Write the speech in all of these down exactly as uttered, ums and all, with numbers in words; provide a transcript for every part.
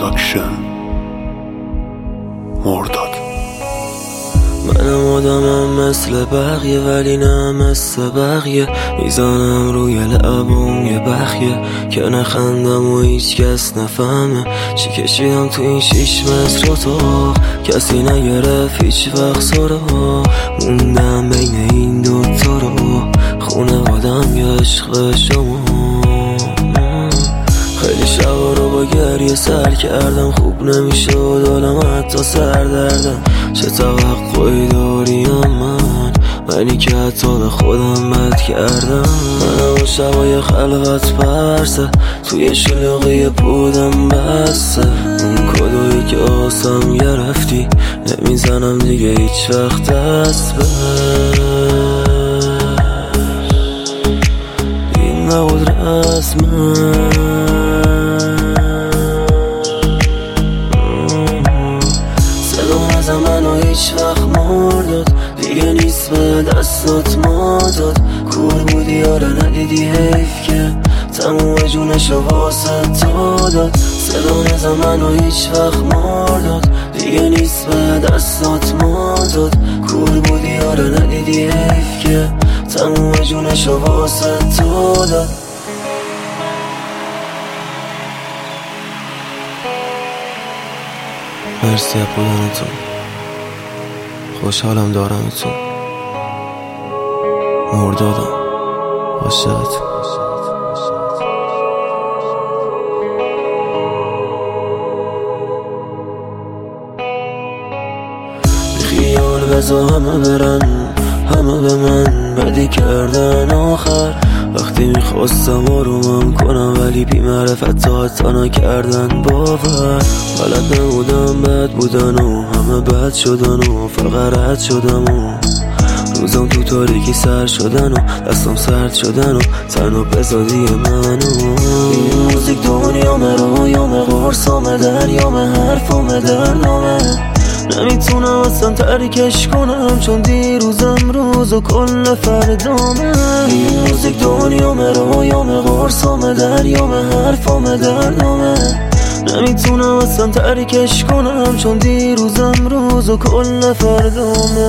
پروداکشن. مرداد. منم آدمم مثل بقیه ولی نه مثل بقیه، میزنم روی لبم یه بخیه که نخندم و هیچ کس نفهمه چی کشیدم تو این شیش متر اتاق. کسی نگرفت هیچ وقت سراغ، موندم بین این دوتا رو، خونوادم یا عشق شما. خیلی شبا رو با گریه سر کردم، خوب نمیشد حالم حتی سردردم. چه توقعی داریم من، منی که حتی به خودم بد کردم. من اون شبای خلوت پرسه توی شلوغی بودم بسته، اون کدویی که آسم گرفتی نمیزنم دیگه هیچ وقت دست بهش. این نبود رسمه، منو هیچ وقت مرداد دیگه نیست به دستات ما داد. کور بودی آره ندیدی حیف که تموم جونشو واسه تو داد. صدا نزن منو هیچ وقت مرداد دیگه نیست به دستات ما داد. کور بودی آره ندیدی حیف که تموم جونشو واسه تو داد. مرسی از بودنتون، خوشحالم دارمتون. مردادم عاشقتون. خیال بزا همه برن، همه به من بدی کردن آخر. وقتی میخواستم آرومم کنم ولی بی معرفت تا حتی نکردن باور. بلد نبودم بد بودن و همه بد شدن و فقط رد شدم و روزم تو تاریکی سر شدن و دستم سرد شدن و تنها بزادی منو. این موزیک دنیامه، رویامه، قرصامه، دریامه، حرفامه، درنامه. نمیتونم اصلا ترکش کنم چون دیروز امروز و کل فردامه. این موزیک دنیامه، رویامه، قرصامه، دریامه، حرفامه، درنامه. نمیتونم اصلا ترکش کنم چون دیروز امروز و کل فردامه.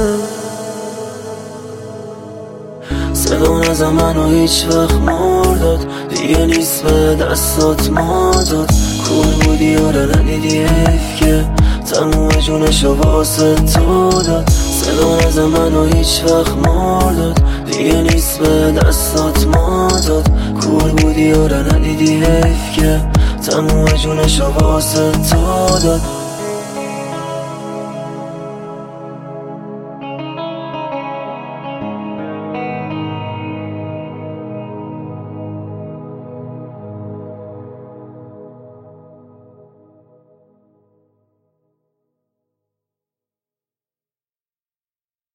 صدا نزن منو هیچ وقت مرداد دیگه نیست به دستات ما داد. کور بودی آره ندیدی حیف که تموم جونشو واسه تو داد. صدا نزن منو هیچ وقت مرداد دیگه نیست به دستات ما داد. کور بودی آره ندیدی حیف که تموم جونشو واسه تو داد.